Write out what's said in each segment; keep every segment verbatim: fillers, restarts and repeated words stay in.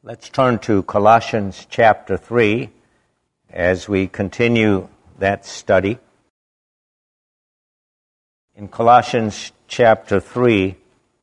Let's turn to Colossians chapter three as we continue that study. In Colossians chapter three,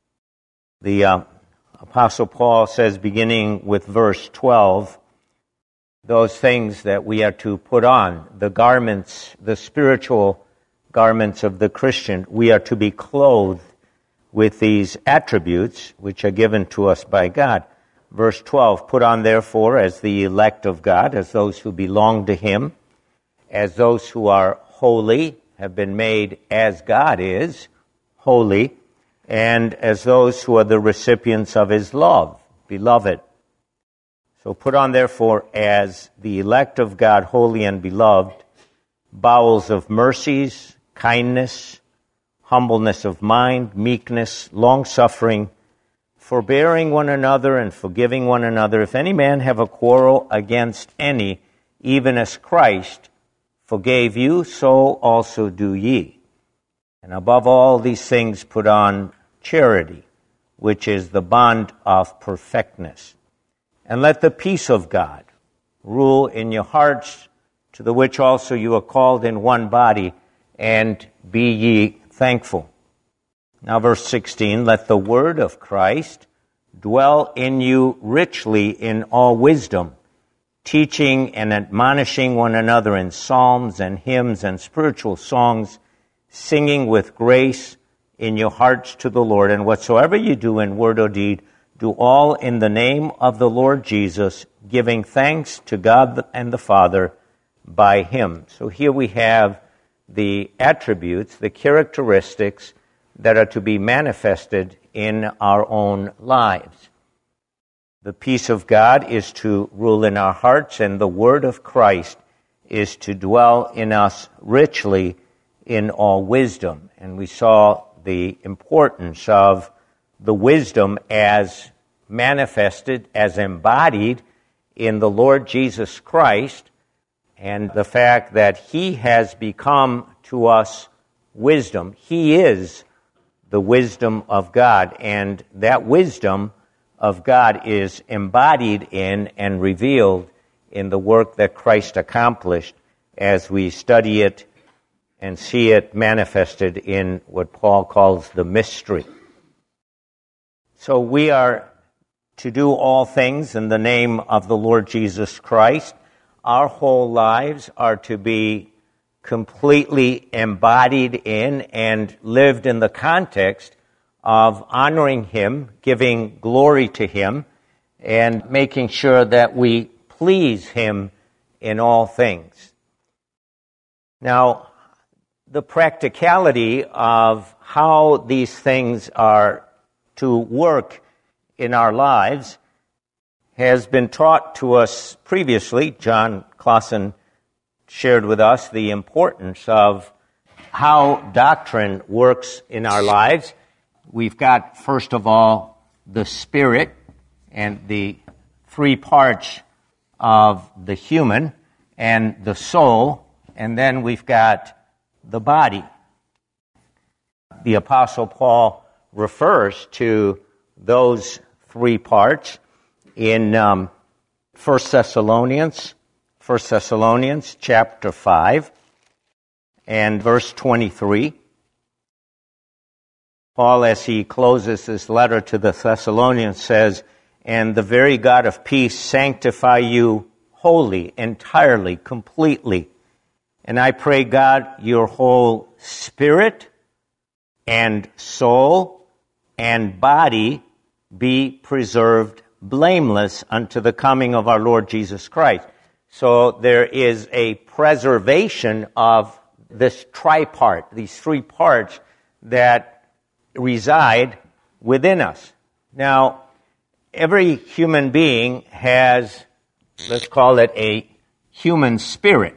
the uh, Apostle Paul says, beginning with verse twelve, those things that we are to put on, the garments, the spiritual garments of the Christian. We are to be clothed with these attributes which are given to us by God. Verse twelve, put on therefore as the elect of God, as those who belong to Him, as those who are holy, have been made as God is, holy, and as those who are the recipients of His love, beloved. So put on therefore as the elect of God, holy and beloved, bowels of mercies, kindness, humbleness of mind, meekness, long-suffering, forbearing one another and forgiving one another. If any man have a quarrel against any, even as Christ forgave you, so also do ye. And above all these things put on charity, which is the bond of perfectness. And let the peace of God rule in your hearts, to the which also you are called in one body, and be ye thankful. Now verse sixteen, let the word of Christ dwell in you richly in all wisdom, teaching and admonishing one another in psalms and hymns and spiritual songs, singing with grace in your hearts to the Lord. And whatsoever you do in word or deed, do all in the name of the Lord Jesus, giving thanks to God and the Father by Him. So here we have the attributes, the characteristics that are to be manifested in our own lives. The peace of God is to rule in our hearts, and the word of Christ is to dwell in us richly in all wisdom. And we saw the importance of the wisdom as manifested, as embodied in the Lord Jesus Christ, and the fact that He has become to us wisdom. He is the wisdom of God, and that wisdom of God is embodied in and revealed in the work that Christ accomplished as we study it and see it manifested in what Paul calls the mystery. So we are to do all things in the name of the Lord Jesus Christ. Our whole lives are to be completely embodied in and lived in the context of honoring Him, giving glory to Him, and making sure that we please Him in all things. Now, the practicality of how these things are to work in our lives has been taught to us previously. John Clausen shared with us the importance of how doctrine works in our lives. We've got, first of all, the spirit and the three parts of the human and the soul, and then we've got the body. The Apostle Paul refers to those three parts in um, First Thessalonians, First Thessalonians chapter five and verse twenty-three. Paul, as he closes this letter to the Thessalonians, says, and the very God of peace sanctify you wholly, entirely, completely. And I pray, God, your whole spirit and soul and body be preserved blameless unto the coming of our Lord Jesus Christ. So there is a preservation of this tripart, these three parts that reside within us. Now, every human being has, let's call it a human spirit.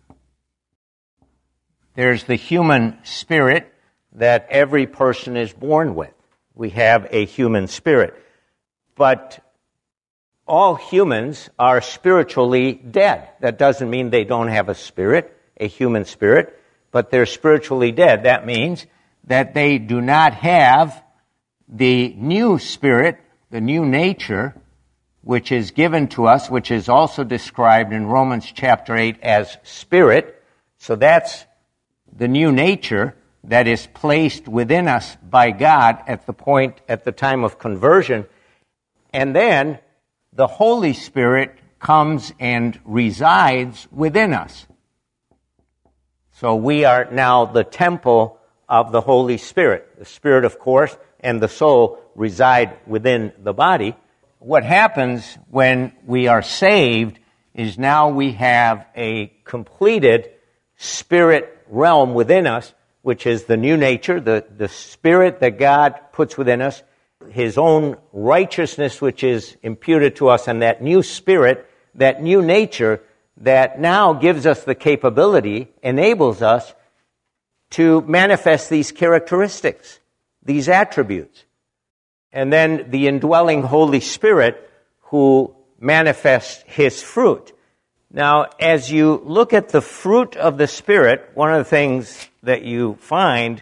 There's the human spirit that every person is born with. We have a human spirit. But all humans are spiritually dead. That doesn't mean they don't have a spirit, a human spirit, but they're spiritually dead. That means that they do not have the new spirit, the new nature which is given to us, which is also described in Romans chapter eight as spirit. So that's the new nature that is placed within us by God at the point, at the time of conversion. And then the Holy Spirit comes and resides within us. So we are now the temple of the Holy Spirit. The Spirit, of course, and the soul reside within the body. What happens when we are saved is now we have a completed spirit realm within us, which is the new nature, the, the spirit that God puts within us, His own righteousness which is imputed to us, and that new spirit, that new nature that now gives us the capability, enables us to manifest these characteristics, these attributes. And then the indwelling Holy Spirit who manifests His fruit. Now, as you look at the fruit of the Spirit, one of the things that you find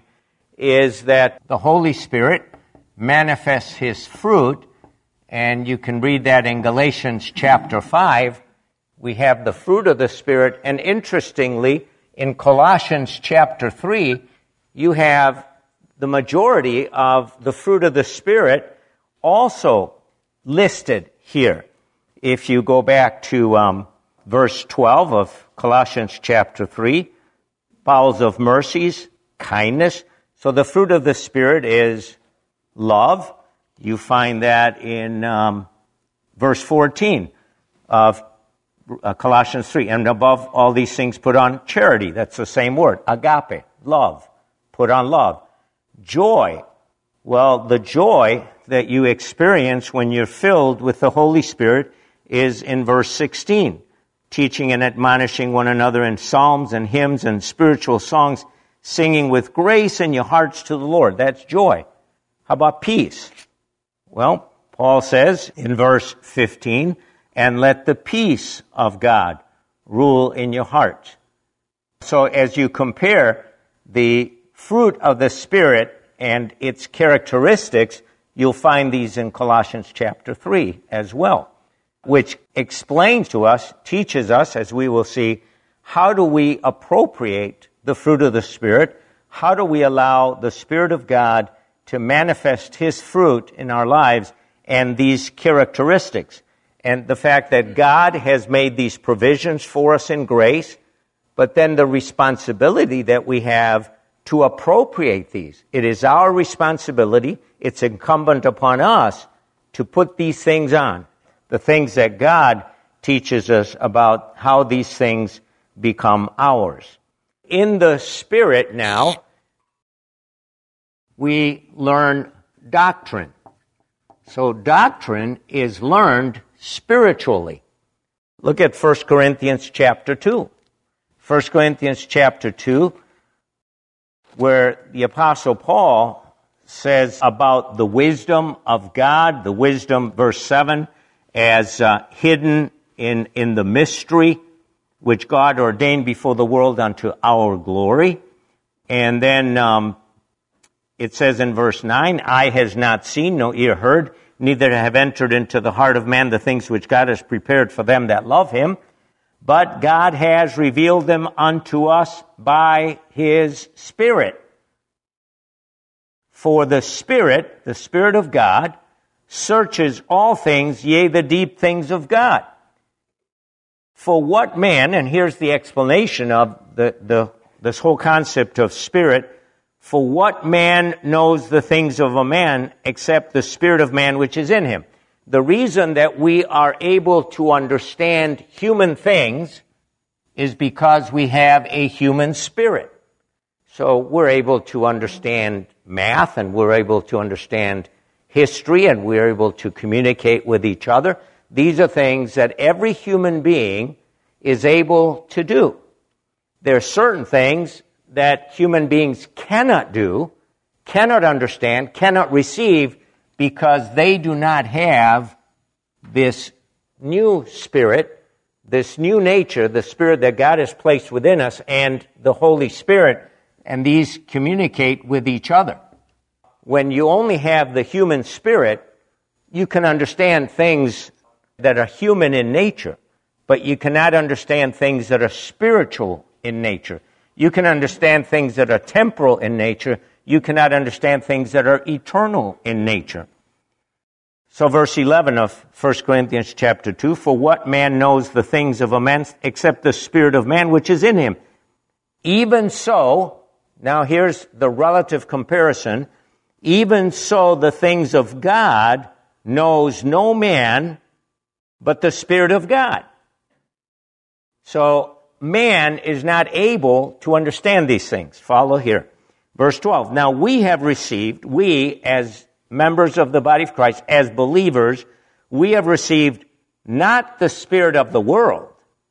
is that the Holy Spirit manifests His fruit, and you can read that in Galatians chapter five. We have the fruit of the Spirit, and interestingly, in Colossians chapter three, you have the majority of the fruit of the Spirit also listed here. If you go back to um, verse twelve of Colossians chapter three, bowels of mercies, kindness. So the fruit of the Spirit is love. You find that in um, verse fourteen of uh, Colossians three. And above all these things, put on charity. That's the same word, agape, love. Put on love. Joy. Well, the joy that you experience when you're filled with the Holy Spirit is in verse sixteen. Teaching and admonishing one another in psalms and hymns and spiritual songs, singing with grace in your hearts to the Lord. That's joy. How about peace? Well, Paul says in verse fifteen, and let the peace of God rule in your hearts. So as you compare the fruit of the Spirit and its characteristics, you'll find these in Colossians chapter three as well, which explains to us, teaches us, as we will see, how do we appropriate the fruit of the Spirit? How do we allow the Spirit of God to manifest His fruit in our lives and these characteristics? And the fact that God has made these provisions for us in grace, but then the responsibility that we have to appropriate these. It is our responsibility, it's incumbent upon us to put these things on. The things that God teaches us about how these things become ours. In the Spirit now, we learn doctrine. So doctrine is learned spiritually. Look at First Corinthians chapter two. First Corinthians chapter two, where the Apostle Paul says about the wisdom of God, the wisdom, verse seven, as uh, hidden in, in the mystery which God ordained before the world unto our glory. And then um, it says in verse nine, eye has not seen, no ear heard, neither have entered into the heart of man the things which God has prepared for them that love Him, but God has revealed them unto us by His Spirit. For the Spirit, the Spirit of God, searches all things, yea, the deep things of God. For what man, and here's the explanation of the, the this whole concept of spirit, for what man knows the things of a man except the spirit of man which is in him? The reason that we are able to understand human things is because we have a human spirit. So we're able to understand math, and we're able to understand history, and we're able to communicate with each other. These are things that every human being is able to do. There are certain things that human beings cannot do, cannot understand, cannot receive, because they do not have this new spirit, this new nature, the spirit that God has placed within us, and the Holy Spirit, and these communicate with each other. When you only have the human spirit, you can understand things that are human in nature, but you cannot understand things that are spiritual in nature. You can understand things that are temporal in nature. You cannot understand things that are eternal in nature. So verse eleven of First Corinthians chapter two, for what man knows the things of a man except the spirit of man which is in him? Even so, now here's the relative comparison, even so the things of God knows no man but the Spirit of God. So man is not able to understand these things. Follow here. Verse twelve, now we have received, we as members of the body of Christ, as believers, we have received not the spirit of the world,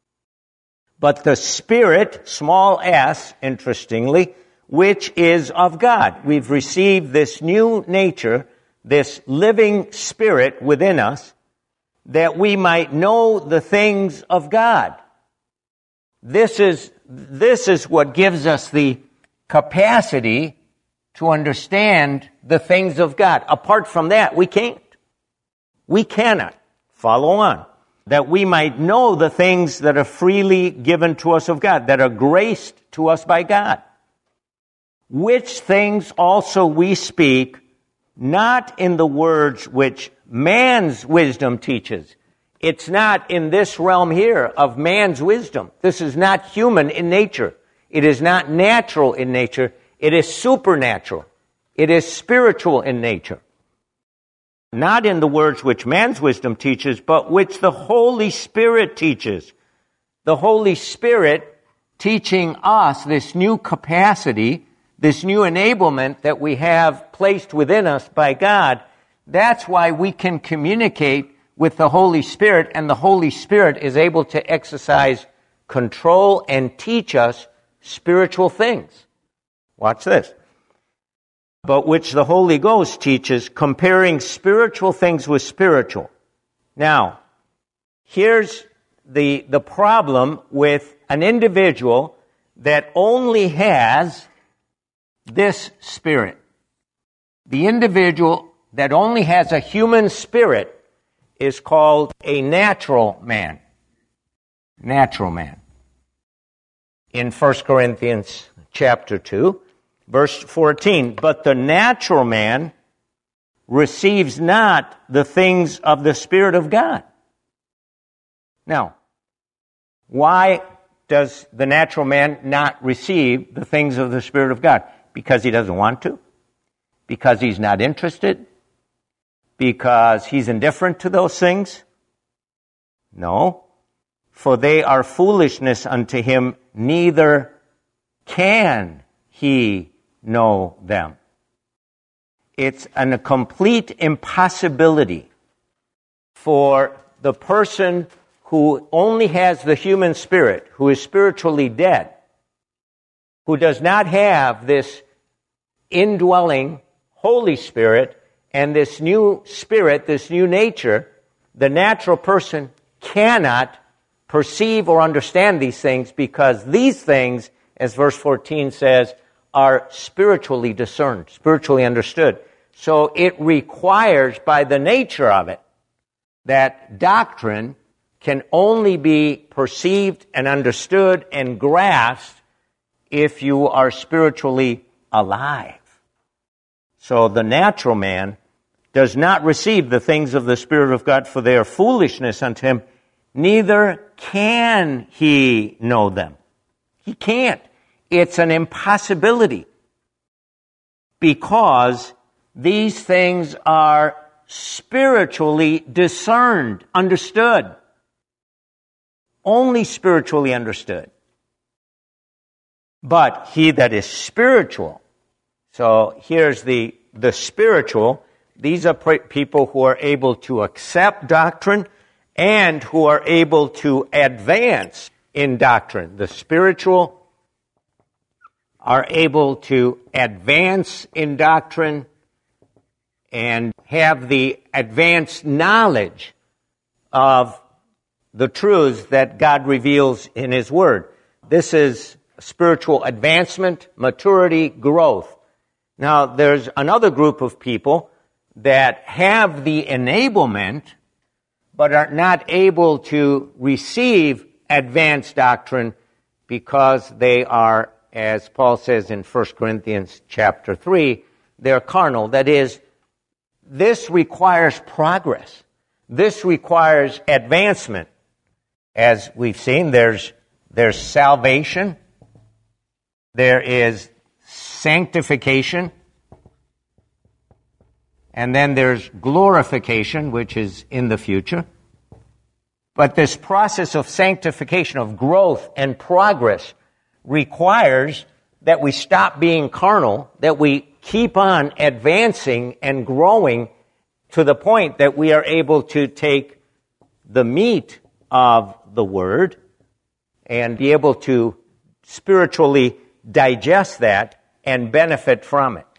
but the Spirit, small s, interestingly, which is of God. We've received this new nature, this living Spirit within us, that we might know the things of God. This is, this is what gives us the capacity to understand the things of God. Apart from that, we can't. We cannot. Follow on. That we might know the things that are freely given to us of God, that are graced to us by God. Which things also we speak, not in the words which man's wisdom teaches. It's not in this realm here of man's wisdom. This is not human in nature. It is not natural in nature. It is supernatural. It is spiritual in nature. Not in the words which man's wisdom teaches, but which the Holy Spirit teaches. The Holy Spirit teaching us this new capacity, this new enablement that we have placed within us by God. That's why we can communicate with the Holy Spirit, and the Holy Spirit is able to exercise control and teach us spiritual things. Watch this. But which the Holy Ghost teaches, comparing spiritual things with spiritual. Now, here's the, the problem with an individual that only has this spirit. The individual that only has a human spirit is called a natural man. Natural man. In First Corinthians chapter two, verse fourteen, but the natural man receives not the things of the Spirit of God. Now, why does the natural man not receive the things of the Spirit of God? Because he doesn't want to? Because he's not interested? Because he's indifferent to those things? No. For they are foolishness unto him, neither can he know them. It's an, a complete impossibility for the person who only has the human spirit, who is spiritually dead, who does not have this indwelling Holy Spirit and this new spirit, this new nature. The natural person cannot perceive or understand these things because these things, as verse fourteen says, are spiritually discerned, spiritually understood. So it requires, by the nature of it, that doctrine can only be perceived and understood and grasped if you are spiritually alive. So the natural man does not receive the things of the Spirit of God, for they are foolishness unto him, neither can he know them. He can't. It's an impossibility because these things are spiritually discerned, understood. Only spiritually understood. But he that is spiritual, so here's the, the spiritual, these are people who are able to accept doctrine and who are able to advance in doctrine. The spiritual are able to advance in doctrine and have the advanced knowledge of the truths that God reveals in His Word. This is spiritual advancement, maturity, growth. Now, there's another group of people that have the enablement but are not able to receive advanced doctrine because they are, as Paul says in First Corinthians chapter three, they're carnal. That is, this requires progress. This requires advancement. As we've seen, there's, there's salvation, there is sanctification, and then there's glorification, which is in the future. But this process of sanctification, of growth and progress, requires that we stop being carnal, that we keep on advancing and growing to the point that we are able to take the meat of the Word and be able to spiritually digest that and benefit from it.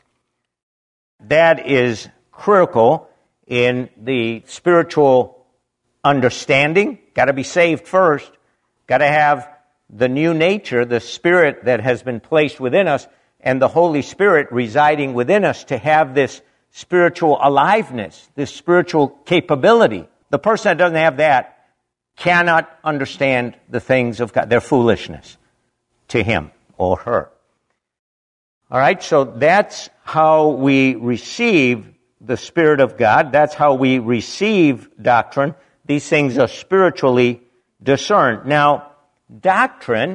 That is critical in the spiritual understanding. Got to be saved first. Got to have the new nature, the Spirit that has been placed within us, and the Holy Spirit residing within us to have this spiritual aliveness, this spiritual capability. The person that doesn't have that cannot understand the things of God. They're foolishness to him or her. All right, so that's how we receive the Spirit of God. That's how we receive doctrine. These things are spiritually discerned. Now, doctrine,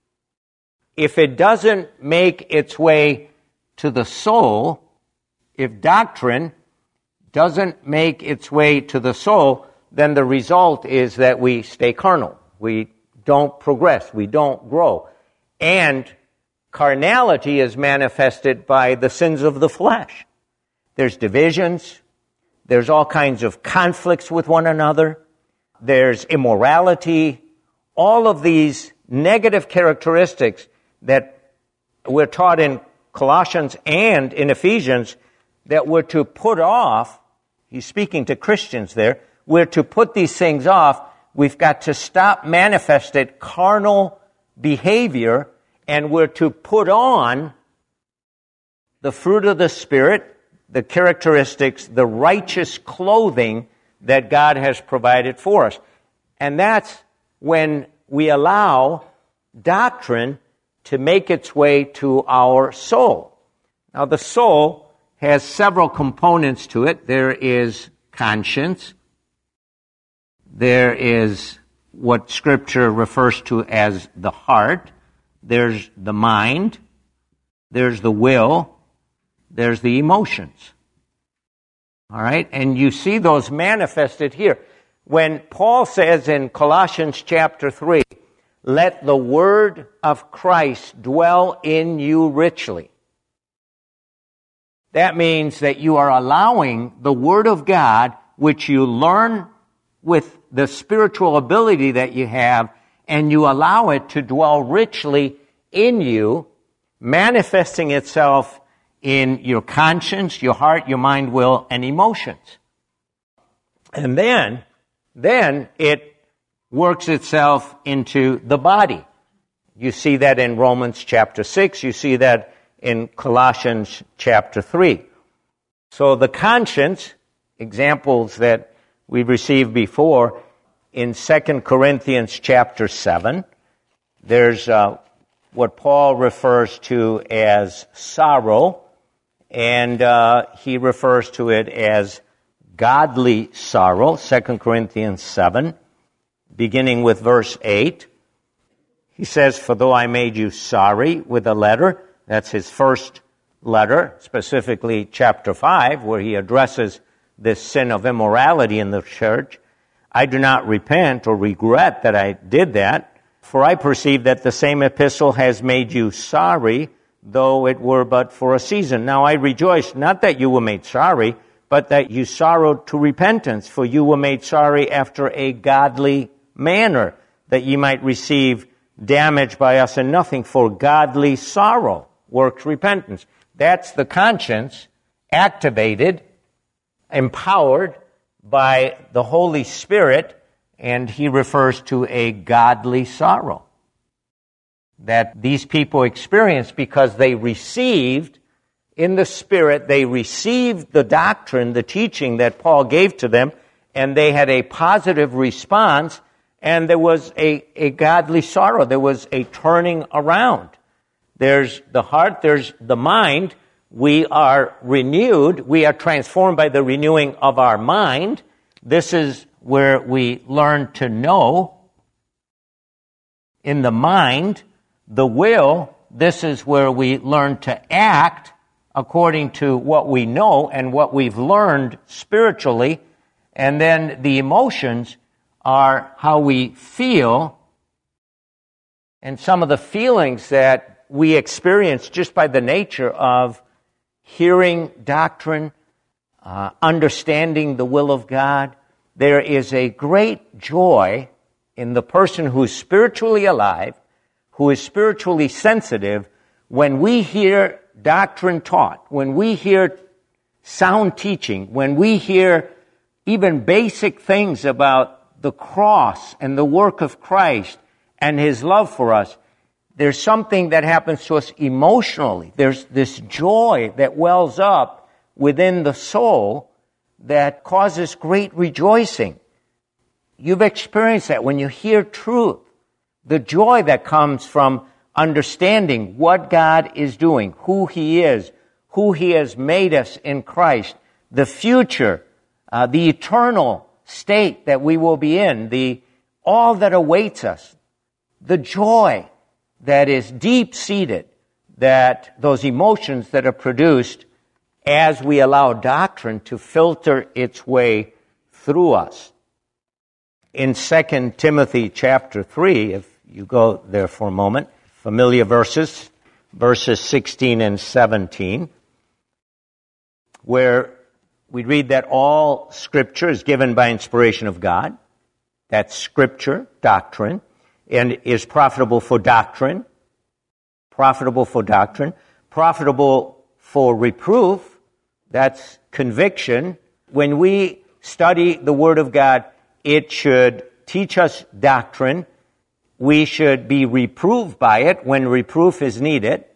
if it doesn't make its way to the soul, if doctrine doesn't make its way to the soul, then the result is that we stay carnal. We don't progress. We don't grow. And carnality is manifested by the sins of the flesh. There's divisions. There's all kinds of conflicts with one another. There's immorality. All of these negative characteristics that we're taught in Colossians and in Ephesians that we're to put off. He's speaking to Christians there. We're to put these things off. We've got to stop manifested carnal behavior, and we're to put on the fruit of the Spirit, the characteristics, the righteous clothing that God has provided for us. And that's when we allow doctrine to make its way to our soul. Now, the soul has several components to it. There is conscience. There is what Scripture refers to as the heart. There's the mind. There's the will. There's the emotions. All right? And you see those manifested here. When Paul says in Colossians chapter three, let the word of Christ dwell in you richly. That means that you are allowing the Word of God, which you learn with the spiritual ability that you have, and you allow it to dwell richly in you, manifesting itself in your conscience, your heart, your mind, will, and emotions. And then, then it works itself into the body. You see that in Romans chapter six. You see that in Colossians chapter three. So the conscience, examples that we've received before, in Second Corinthians chapter seven, there's uh, what Paul refers to as sorrow, and uh, he refers to it as godly sorrow, Second Corinthians seven, beginning with verse eight. He says, for though I made you sorry with a letter, that's his first letter, specifically chapter five, where he addresses this sin of immorality in the church, I do not repent or regret that I did that, for I perceive that the same epistle has made you sorry, though it were but for a season. Now I rejoice, not that you were made sorry, but that you sorrowed to repentance, for you were made sorry after a godly manner, that ye might receive damage by us in nothing, for godly sorrow works repentance. That's the conscience activated, empowered by the Holy Spirit, and he refers to a godly sorrow that these people experienced because they received in the Spirit, they received the doctrine, the teaching that Paul gave to them, and they had a positive response, and there was a, a godly sorrow. There was a turning around. There's the heart, there's the mind. We are renewed. We are transformed by the renewing of our mind. This is where we learn to know. In the mind, the will, this is where we learn to act according to what we know and what we've learned spiritually. And then the emotions are how we feel. And some of the feelings that we experience just by the nature of hearing doctrine, uh, understanding the will of God. There is a great joy in the person who's spiritually alive, who is spiritually sensitive, when we hear doctrine taught, when we hear sound teaching, when we hear even basic things about the cross and the work of Christ and His love for us. There's something that happens to us emotionally. There's this joy that wells up within the soul that causes great rejoicing. You've experienced that when you hear truth. The joy that comes from understanding what God is doing, who He is, who He has made us in Christ, the future, uh, the eternal state that we will be in, the all that awaits us, the joy that is deep-seated, that those emotions that are produced as we allow doctrine to filter its way through us. In Second Timothy chapter three, if you go there for a moment, familiar verses, verses sixteen and seventeen, where we read that all Scripture is given by inspiration of God. That's Scripture, doctrine, and is profitable for doctrine, profitable for doctrine, profitable for reproof, that's conviction. When we study the Word of God, it should teach us doctrine. We should be reproved by it when reproof is needed.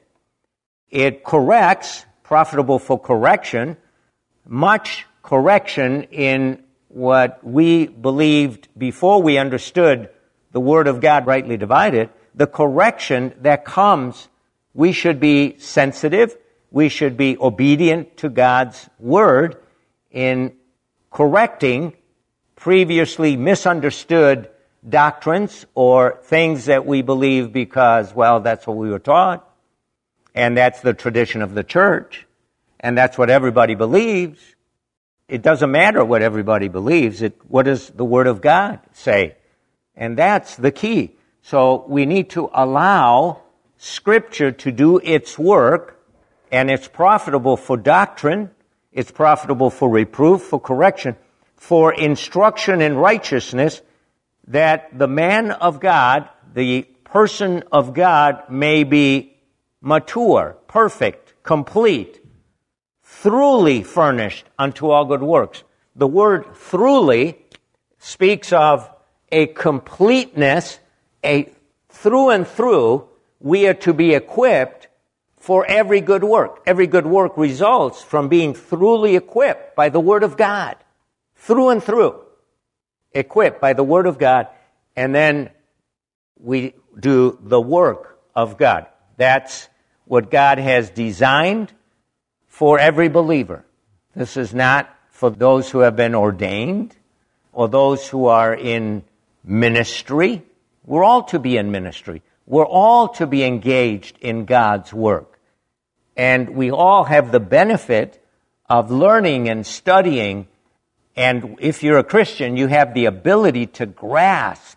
It corrects, profitable for correction, much correction in what we believed before we understood the Word of God rightly divided. The correction that comes, we should be sensitive. We should be obedient to God's Word in correcting previously misunderstood doctrines or things that we believe because, well, that's what we were taught, and that's the tradition of the church, and that's what everybody believes. It doesn't matter what everybody believes. It, what does the Word of God say? And that's the key. So we need to allow Scripture to do its work, and it's profitable for doctrine, it's profitable for reproof, for correction, for instruction in righteousness, that the man of God, the person of God, may be mature, perfect, complete, thoroughly furnished unto all good works. The word thoroughly speaks of a completeness, a through and through, we are to be equipped for every good work. Every good work results from being thoroughly equipped by the Word of God. Through and through. Equipped by the Word of God. And then we do the work of God. That's what God has designed for every believer. This is not for those who have been ordained or those who are in ministry. We're all to be in ministry. We're all to be engaged in God's work. And we all have the benefit of learning and studying. And if you're a Christian, you have the ability to grasp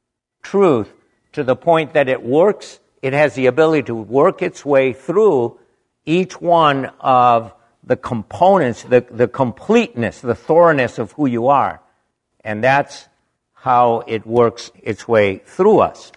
truth to the point that it works. It has the ability to work its way through each one of the components, the, the completeness, the thoroughness of who you are. And that's how it works its way through us.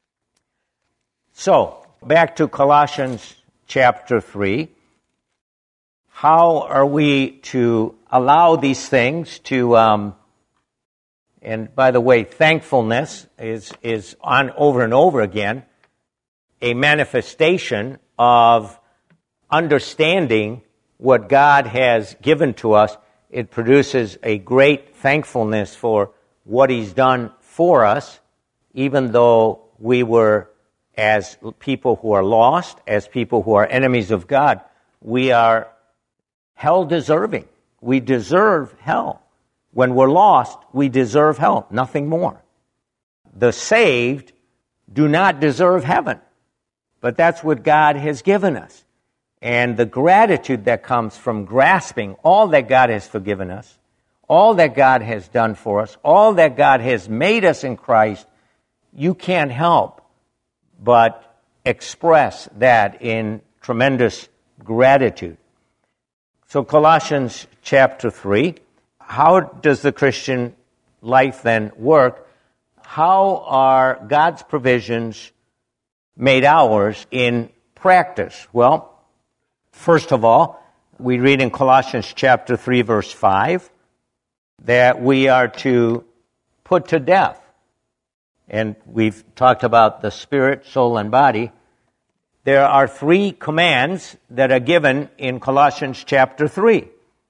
So, back to Colossians chapter three. How are we to allow these things to, um, and by the way, thankfulness is, is on over and over again, a manifestation of understanding what God has given to us It produces a great thankfulness for what He's done for us, even though we were, as people who are lost, as people who are enemies of God, we are hell deserving. We deserve hell. When we're lost, we deserve hell, nothing more. The saved do not deserve heaven, but that's what God has given us. And the gratitude that comes from grasping all that God has forgiven us, all that God has done for us, all that God has made us in Christ, you can't help but express that in tremendous gratitude. So Colossians chapter three, how does the Christian life then work? How are God's provisions made ours in practice? Well, first of all, we read in Colossians chapter three, verse five, that we are to put to death. And we've talked about the spirit, soul, and body. There are three commands that are given in Colossians chapter three.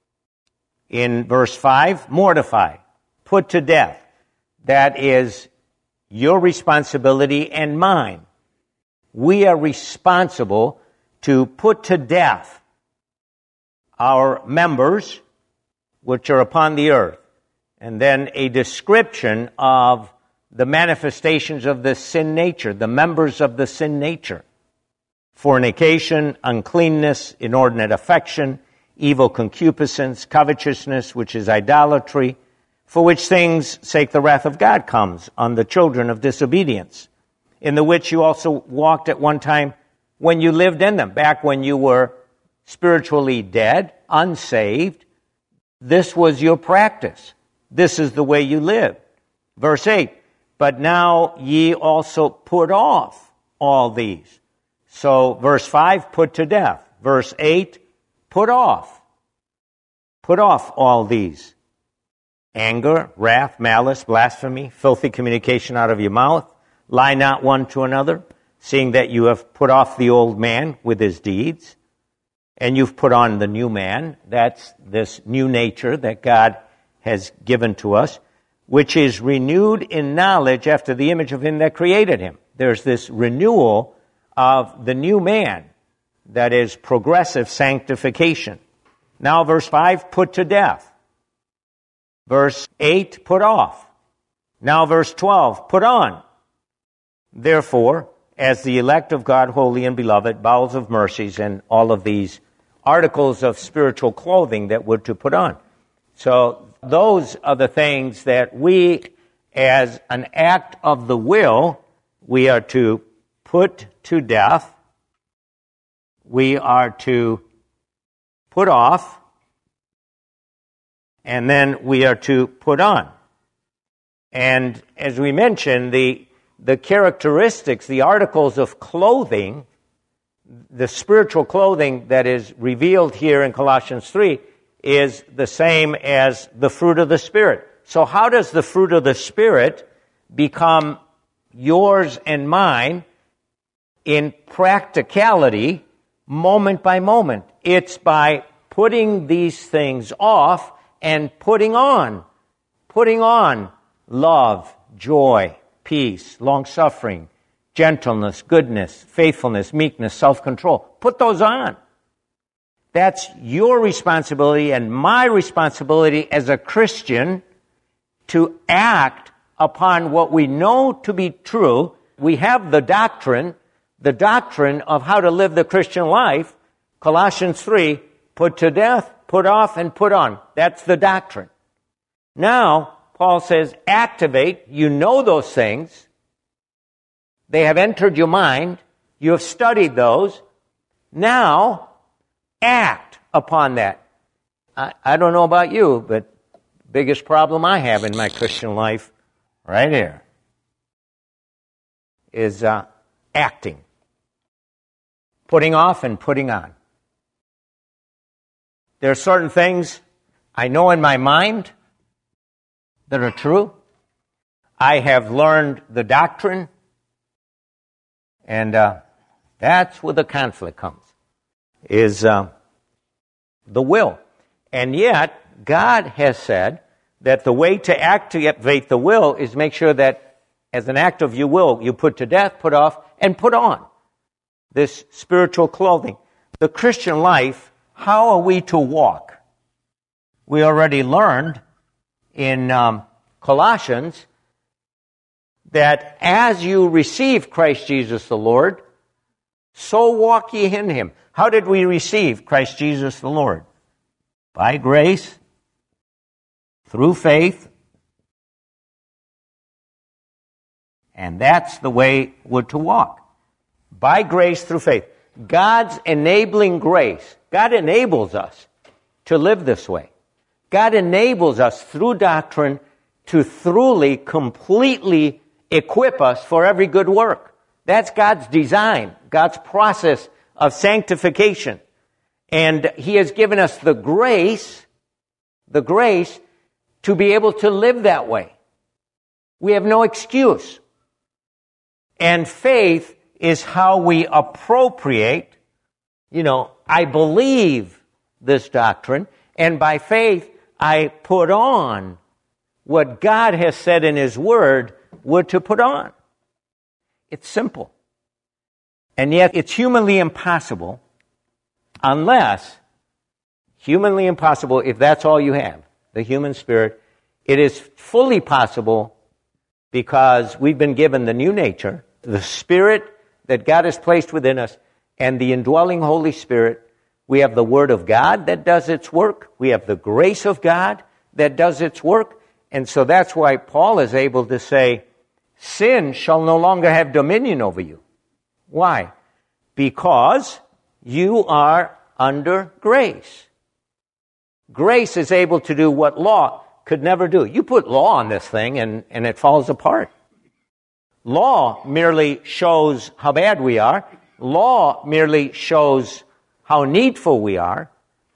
In verse five, mortify, put to death. That is your responsibility and mine. We are responsible to put to death our members which are upon the earth. And then a description of the manifestations of the sin nature, the members of the sin nature. Fornication, uncleanness, inordinate affection, evil concupiscence, covetousness, which is idolatry, for which things sake the wrath of God comes on the children of disobedience, in the which you also walked at one time when you lived in them, back when you were spiritually dead, unsaved. This was your practice. This is the way you lived. Verse eight, but now ye also put off all these. So verse five, put to death. Verse eight, put off. Put off all these. Anger, wrath, malice, blasphemy, filthy communication out of your mouth. Lie not one to another, seeing that you have put off the old man with his deeds, and you've put on the new man. That's this new nature that God has given to us, which is renewed in knowledge after the image of him that created him. There's this renewal of the new man that is progressive sanctification. Now verse five, put to death. Verse eight, put off. Now verse twelve, put on. Therefore, as the elect of God, holy and beloved, bowels of mercies, and all of these articles of spiritual clothing that we're to put on. So those are the things that we, as an act of the will, we are to put to death. We are to put off, and then we are to put on. And as we mentioned, the the characteristics, the articles of clothing, the spiritual clothing that is revealed here in Colossians three is the same as the fruit of the Spirit. So how does the fruit of the Spirit become yours and mine in practicality, moment by moment? It's by putting these things off and putting on, putting on love, joy, peace, long-suffering, gentleness, goodness, faithfulness, meekness, self-control. Put those on. That's your responsibility and my responsibility as a Christian to act upon what we know to be true. We have the doctrine, the doctrine of how to live the Christian life. Colossians three, put to death, put off, and put on. That's the doctrine. Now, Paul says, activate. You know those things. They have entered your mind. You have studied those. Now, act upon that. I, I don't know about you, but the biggest problem I have in my Christian life, right here, is uh, acting. Putting off and putting on. There are certain things I know in my mind that are true. I have learned the doctrine, and uh, that's where the conflict comes, is uh, the will. And yet, God has said that the way to activate the will is make sure that as an act of your will, you put to death, put off, and put on this spiritual clothing. The Christian life, how are we to walk? We already learned in um, Colossians that as you receive Christ Jesus the Lord, so walk ye in him. How did we receive Christ Jesus the Lord? By grace, through faith, and that's the way we're to walk. By grace, through faith. God's enabling grace. God enables us to live this way. God enables us through doctrine to thoroughly, completely equip us for every good work. That's God's design, God's process of sanctification. And he has given us the grace, the grace to be able to live that way. We have no excuse. And faith is how we appropriate, you know, I believe this doctrine, and by faith I put on what God has said in his word we're to put on. It's simple. And yet it's humanly impossible unless, humanly impossible if that's all you have, the human spirit. It is fully possible because we've been given the new nature, the Spirit that God has placed within us, and the indwelling Holy Spirit. We have the Word of God that does its work. We have the grace of God that does its work. And so that's why Paul is able to say, sin shall no longer have dominion over you. Why? Because you are under grace. Grace is able to do what law could never do. You put law on this thing and, and it falls apart. Law merely shows how bad we are. Law merely shows how needful we are.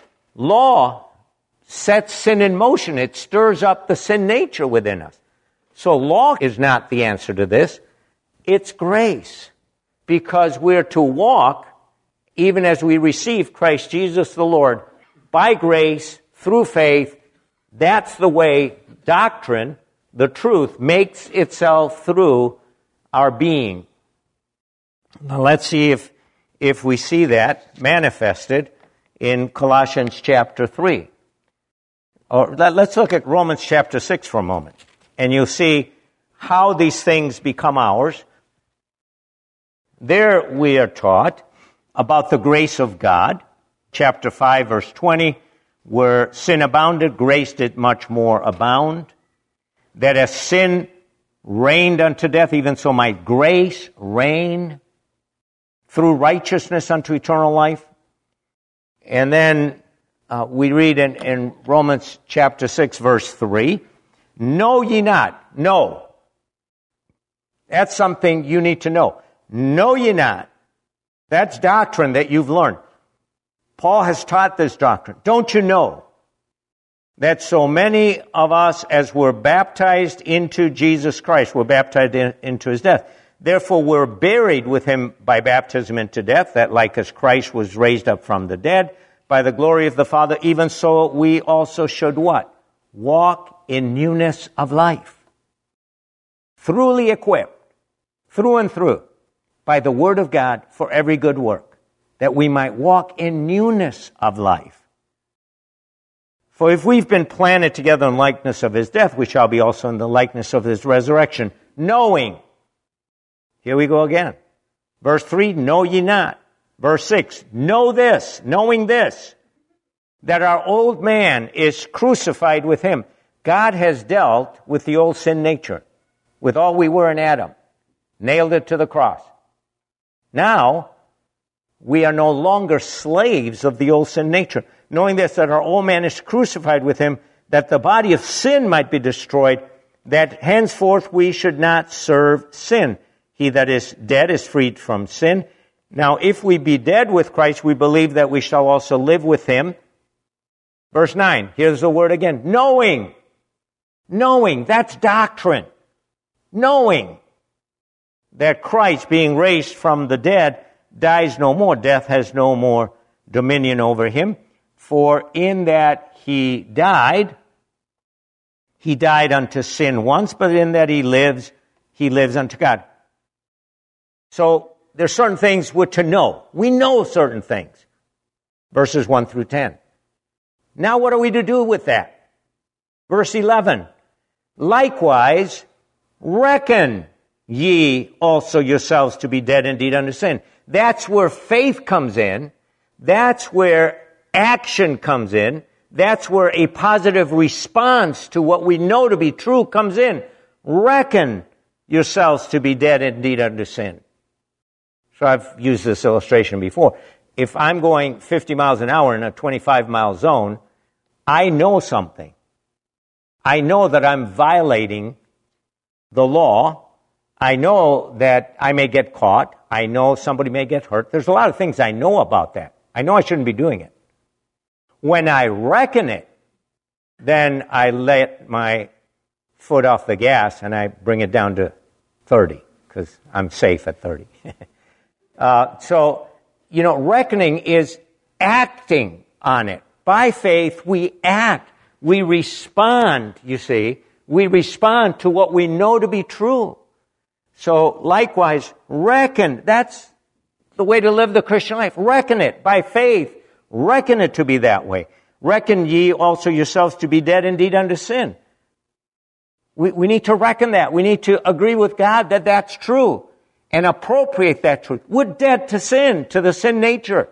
Law sets sin in motion. It stirs up the sin nature within us. So law is not the answer to this. It's grace. Because we're to walk, even as we receive Christ Jesus the Lord, by grace, through faith. That's the way doctrine, the truth, makes itself through our being. Now let's see if, if we see that manifested in Colossians chapter three. Or let's look at Romans chapter six for a moment. And you'll see how these things become ours. There we are taught about the grace of God. Chapter five, verse twenty, where sin abounded, grace did much more abound. That as sin reigned unto death, even so might grace reign through righteousness unto eternal life. And then uh, we read in, in Romans chapter six, verse three, know ye not, know. That's something you need to know. Know ye not. That's doctrine that you've learned. Paul has taught this doctrine. Don't you know that so many of us, as we're baptized into Jesus Christ, we're baptized in, into his death. Therefore, we're buried with him by baptism into death, that like as Christ was raised up from the dead by the glory of the Father, even so we also should what? Walk in newness of life. Thoroughly equipped, through and through, by the word of God for every good work, that we might walk in newness of life. For if we've been planted together in likeness of his death, we shall be also in the likeness of his resurrection, knowing. Here we go again. Verse three, know ye not. Verse six, know this, knowing this, that our old man is crucified with him. God has dealt with the old sin nature, with all we were in Adam, nailed it to the cross. Now, we are no longer slaves of the old sin nature, knowing this, that our old man is crucified with him, that the body of sin might be destroyed, that henceforth we should not serve sin. He that is dead is freed from sin. Now, if we be dead with Christ, we believe that we shall also live with him. Verse nine, here's the word again, knowing. Knowing, that's doctrine. Knowing that Christ, being raised from the dead, dies no more. Death has no more dominion over him. For in that he died, he died unto sin once, but in that he lives, he lives unto God. So there's certain things we're to know. We know certain things. Verses one through ten. Now what are we to do with that? Verse eleven. Likewise, reckon ye also yourselves to be dead indeed unto sin. That's where faith comes in. That's where action comes in. That's where a positive response to what we know to be true comes in. Reckon yourselves to be dead indeed unto sin. So I've used this illustration before. If I'm going fifty miles an hour in a twenty-five mile zone, I know something. I know that I'm violating the law. I know that I may get caught. I know somebody may get hurt. There's a lot of things I know about that. I know I shouldn't be doing it. When I reckon it, then I let my foot off the gas and I bring it down to thirty because I'm safe at thirty. uh, so, you know, reckoning is acting on it. By faith, we act. We respond, you see. We respond to what we know to be true. So, likewise, reckon. That's the way to live the Christian life. Reckon it by faith. Reckon it to be that way. Reckon ye also yourselves to be dead indeed unto sin. We, we need to reckon that. We need to agree with God that that's true and appropriate that truth. We're dead to sin, to the sin nature.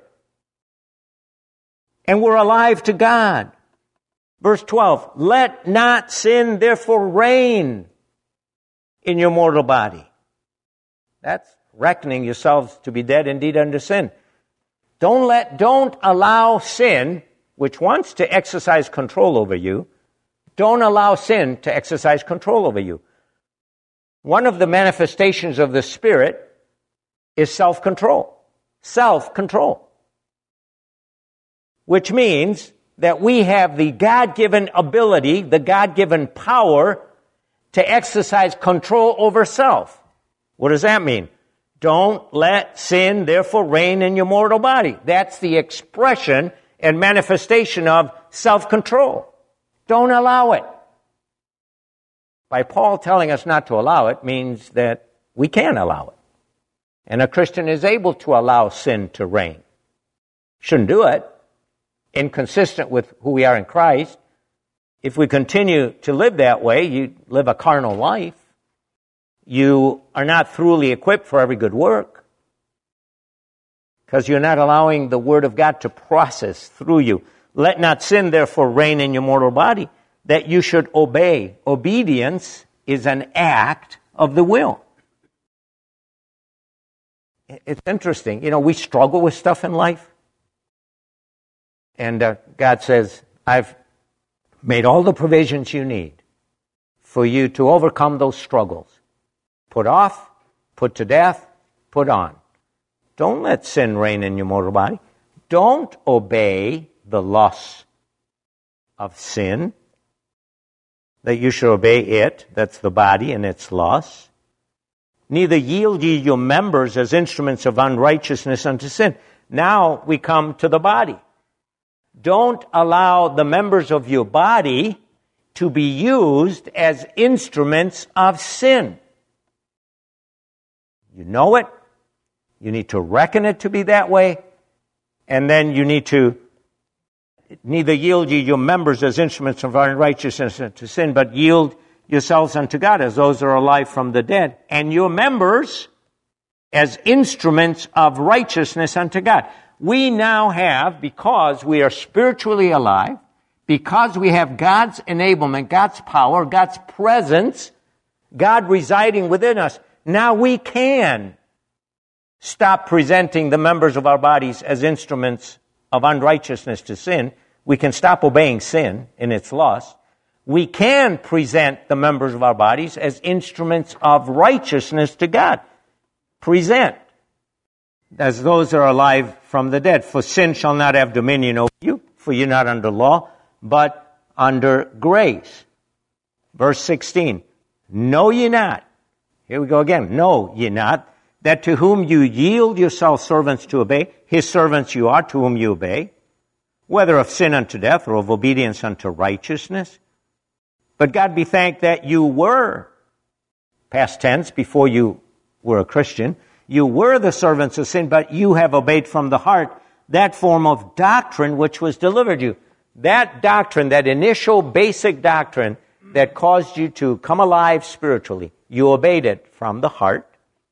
And we're alive to God. Verse twelve, let not sin therefore reign in your mortal body. That's reckoning yourselves to be dead indeed unto sin. Don't let, don't allow sin, which wants to exercise control over you, don't allow sin to exercise control over you. One of the manifestations of the Spirit is self-control. Self-control. Which means that we have the God-given ability, the God-given power to exercise control over self. What does that mean? Don't let sin therefore reign in your mortal body. That's the expression and manifestation of self-control. Don't allow it. By Paul telling us not to allow it means that we can allow it. And a Christian is able to allow sin to reign. Shouldn't do it. Inconsistent with who we are in Christ. If we continue to live that way, you live a carnal life. You are not thoroughly equipped for every good work because you're not allowing the Word of God to process through you. Let not sin therefore reign in your mortal body, that you should obey. Obedience is an act of the will. It's interesting. You know, we struggle with stuff in life. And uh, God says, I've made all the provisions you need for you to overcome those struggles. Put off, put to death, put on. Don't let sin reign in your mortal body. Don't obey the lusts of sin. That you should obey it, that's the body and its lusts. Neither yield ye your members as instruments of unrighteousness unto sin. Now we come to the body. Don't allow the members of your body to be used as instruments of sin. You know it. You need to reckon it to be that way. And then you need to neither yield ye your members as instruments of unrighteousness unto sin, but yield yourselves unto God as those that are alive from the dead, and your members as instruments of righteousness unto God. We now have, because we are spiritually alive, because we have God's enablement, God's power, God's presence, God residing within us, now we can stop presenting the members of our bodies as instruments of unrighteousness to sin. We can stop obeying sin in its lust. We can present the members of our bodies as instruments of righteousness to God. Present. As those that are alive from the dead. For sin shall not have dominion over you, for you're not under law, but under grace. Verse sixteen. Know ye not, here we go again, know ye not, that to whom you yield yourselves servants to obey, his servants you are, to whom you obey, whether of sin unto death or of obedience unto righteousness. But God be thanked that you were, past tense, before you were a Christian, you were the servants of sin, but you have obeyed from the heart that form of doctrine which was delivered you. That doctrine, that initial basic doctrine that caused you to come alive spiritually, you obeyed it from the heart.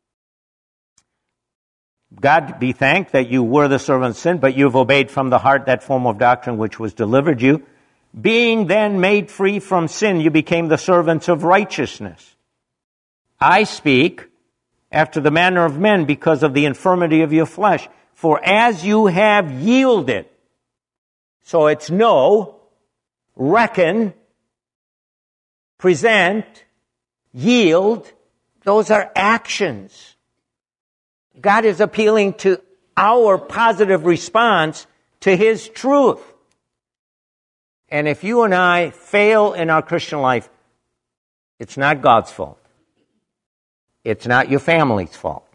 God be thanked that you were the servants of sin, but you have obeyed from the heart that form of doctrine which was delivered you. Being then made free from sin, you became the servants of righteousness. I speak after the manner of men because of the infirmity of your flesh. For as you have yielded, so it's know, reckon, present, yield, those are actions. God is appealing to our positive response to His truth. And if you and I fail in our Christian life, it's not God's fault. It's not your family's fault.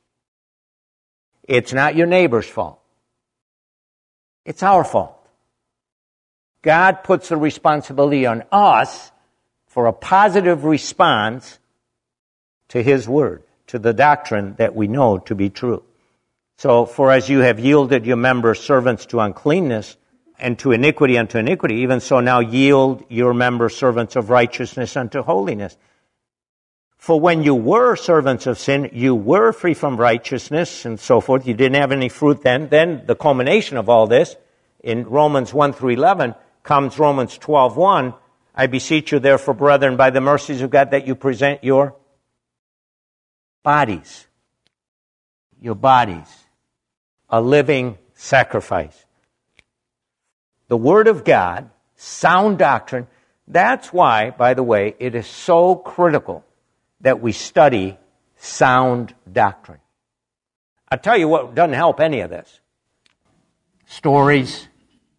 It's not your neighbor's fault. It's our fault. God puts the responsibility on us for a positive response to His Word, to the doctrine that we know to be true. So, for as you have yielded your members servants to uncleanness, and to iniquity unto iniquity, even so now yield your members servants of righteousness unto holiness. For when you were servants of sin, you were free from righteousness and so forth. You didn't have any fruit then. Then the culmination of all this, in Romans one through eleven, comes Romans twelve one. I beseech you therefore, brethren, by the mercies of God, that you present your bodies, your bodies, a living sacrifice. The Word of God, sound doctrine, that's why, by the way, it is so critical that we study sound doctrine. I'll tell you what doesn't help any of this. Stories,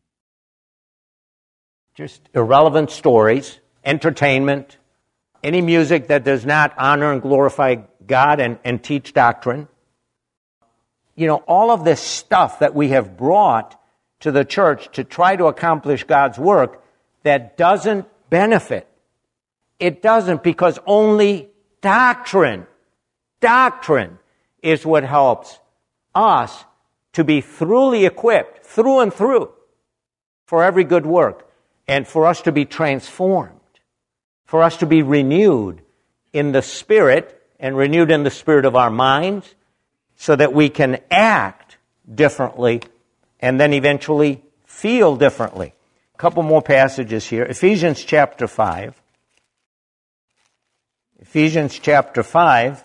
just irrelevant stories, entertainment, any music that does not honor and glorify God and, and teach doctrine. You know, all of this stuff that we have brought to the church to try to accomplish God's work that doesn't benefit. It doesn't, because only doctrine, doctrine is what helps us to be thoroughly equipped, through and through, for every good work, and for us to be transformed, for us to be renewed in the Spirit, and renewed in the spirit of our minds, so that we can act differently and then eventually feel differently. A couple more passages here. Ephesians chapter five. Ephesians chapter five,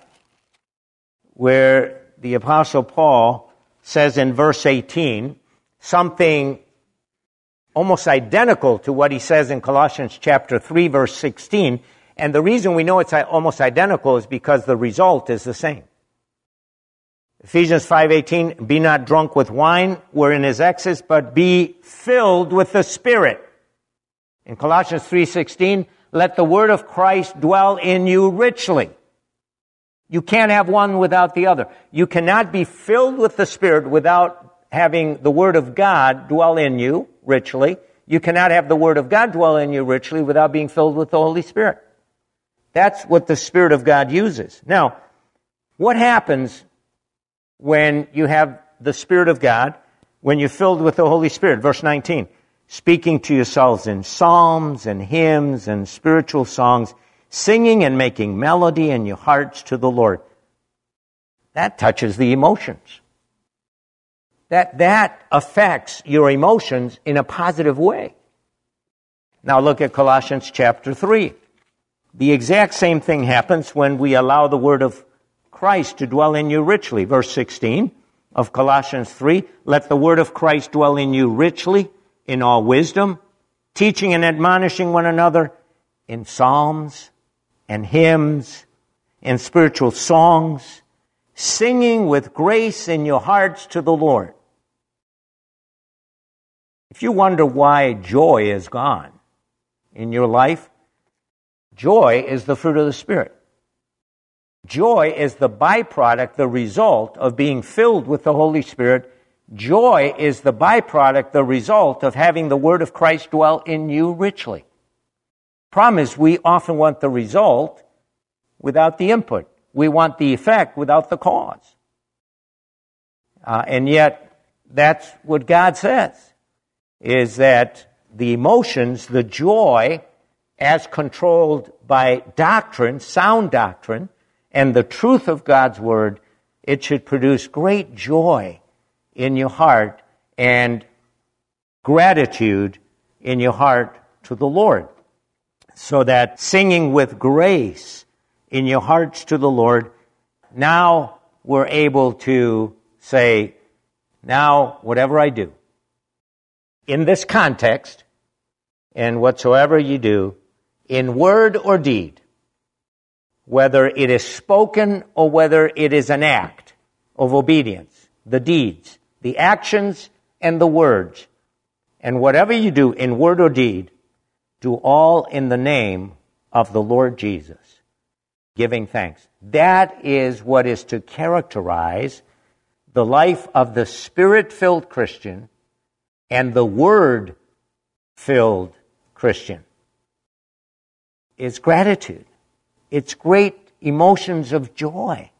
where the Apostle Paul says in verse eighteen something almost identical to what he says in Colossians chapter three, verse sixteen. And the reason we know it's almost identical is because the result is the same. Ephesians five eighteen, be not drunk with wine, wherein is excess, but be filled with the Spirit. In Colossians three sixteen, let the word of Christ dwell in you richly. You can't have one without the other. You cannot be filled with the Spirit without having the word of God dwell in you richly. You cannot have the word of God dwell in you richly without being filled with the Holy Spirit. That's what the Spirit of God uses. Now, what happens when you have the Spirit of God, when you're filled with the Holy Spirit? Verse nineteen, speaking to yourselves in psalms and hymns and spiritual songs, singing and making melody in your hearts to the Lord. That touches the emotions. That, that affects your emotions in a positive way. Now look at Colossians chapter three. The exact same thing happens when we allow the word of Christ to dwell in you richly. Verse sixteen of Colossians three, let the word of Christ dwell in you richly in all wisdom, teaching and admonishing one another in psalms and hymns and spiritual songs, singing with grace in your hearts to the Lord. If you wonder why joy is gone in your life, joy is the fruit of the Spirit. Joy is the byproduct, the result of being filled with the Holy Spirit, Joy is the byproduct, the result of having the Word of Christ dwell in you richly. Problem is, we often want the result without the input. We want the effect without the cause. Uh, and yet, that's what God says, is that the emotions, the joy, as controlled by doctrine, sound doctrine, and the truth of God's Word, it should produce great joy in your heart and gratitude in your heart to the Lord. So that singing with grace in your hearts to the Lord, now we're able to say, now whatever I do, in this context, and whatsoever you do, in word or deed, whether it is spoken or whether it is an act of obedience, the deeds, the actions and the words, and whatever you do in word or deed, do all in the name of the Lord Jesus, giving thanks. That is what is to characterize the life of the Spirit-filled Christian and the Word-filled Christian. It's gratitude. It's great emotions of joy.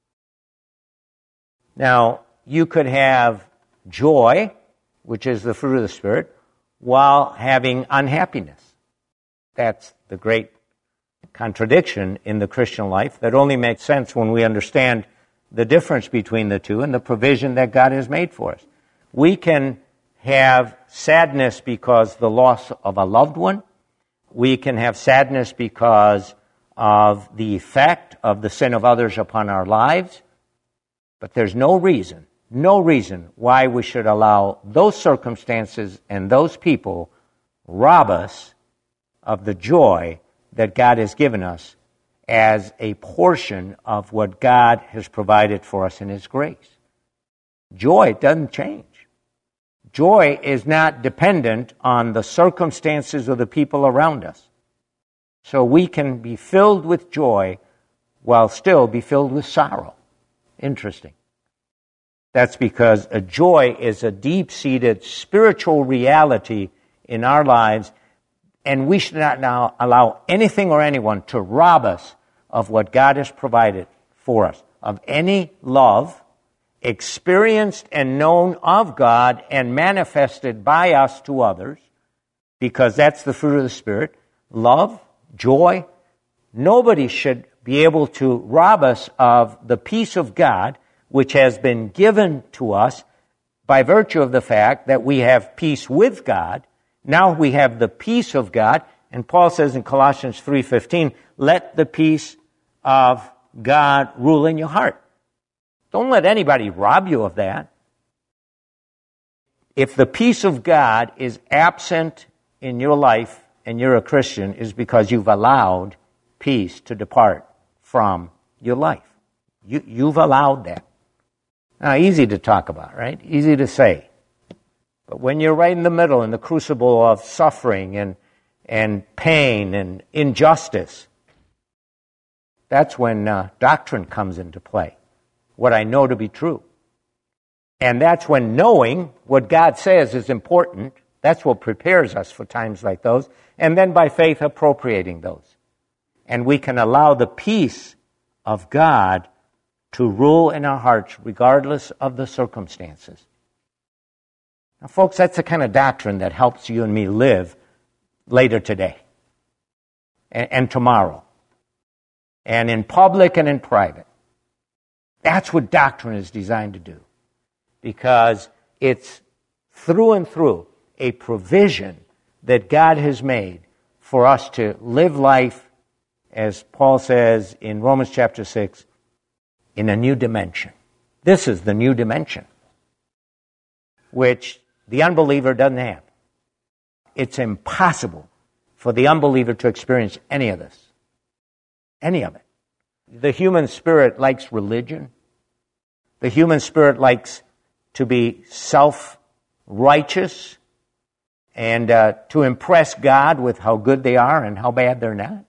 Now, you could have joy, which is the fruit of the Spirit, while having unhappiness. That's the great contradiction in the Christian life that only makes sense when we understand the difference between the two and the provision that God has made for us. We can have sadness because the loss of a loved one. We can have sadness because of the effect of the sin of others upon our lives. But there's no reason, no reason why we should allow those circumstances and those people rob us of the joy that God has given us as a portion of what God has provided for us in His grace. Joy doesn't change. Joy is not dependent on the circumstances of the people around us. So we can be filled with joy while still be filled with sorrow. Interesting. That's because a joy is a deep-seated spiritual reality in our lives, and we should not now allow anything or anyone to rob us of what God has provided for us, of any love experienced and known of God and manifested by us to others, because that's the fruit of the Spirit, love, joy. Nobody should be able to rob us of the peace of God, which has been given to us by virtue of the fact that we have peace with God. Now we have the peace of God, and Paul says in Colossians three fifteen, let the peace of God rule in your heart. Don't let anybody rob you of that. If the peace of God is absent in your life and you're a Christian, is because you've allowed peace to depart from your life. You, you've allowed that. Now, easy to talk about, right? Easy to say. But when you're right in the middle in the crucible of suffering and, and pain and injustice, that's when uh, doctrine comes into play. What I know to be true. And that's when knowing what God says is important. That's what prepares us for times like those. And then by faith appropriating those. And we can allow the peace of God to rule in our hearts regardless of the circumstances. Now, folks, that's the kind of doctrine that helps you and me live later today and, and tomorrow and in public and in private. That's what doctrine is designed to do, because it's through and through a provision that God has made for us to live life, as Paul says in Romans chapter six, in a new dimension. This is the new dimension, which the unbeliever doesn't have. It's impossible for the unbeliever to experience any of this. Any of it. The human spirit likes religion. The human spirit likes to be self-righteous and uh, to impress God with how good they are and how bad they're not.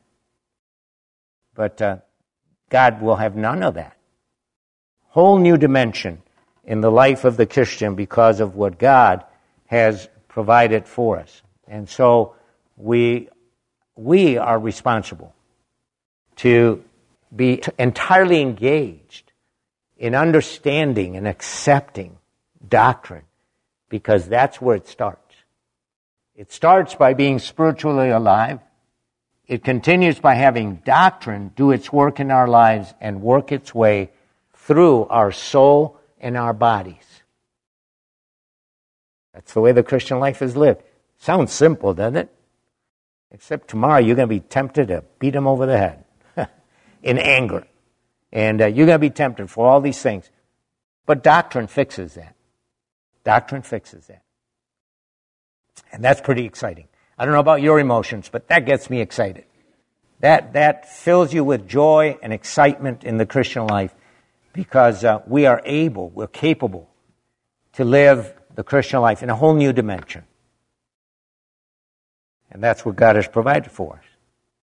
But uh, God will have none of that. Whole new dimension in the life of the Christian because of what God has provided for us. And so we we are responsible to be entirely engaged in understanding and accepting doctrine, because that's where it starts. It starts by being spiritually alive. It continues by having doctrine do its work in our lives and work its way through our soul and our bodies. That's the way the Christian life is lived. Sounds simple, doesn't it? Except tomorrow you're going to be tempted to beat him over the head in anger. And uh, you're going to be tempted for all these things. But doctrine fixes that. Doctrine fixes that. And that's pretty exciting. I don't know about your emotions, but that gets me excited. That, that fills you with joy and excitement in the Christian life, because uh, we are able, we're capable to live the Christian life in a whole new dimension. And that's what God has provided for us.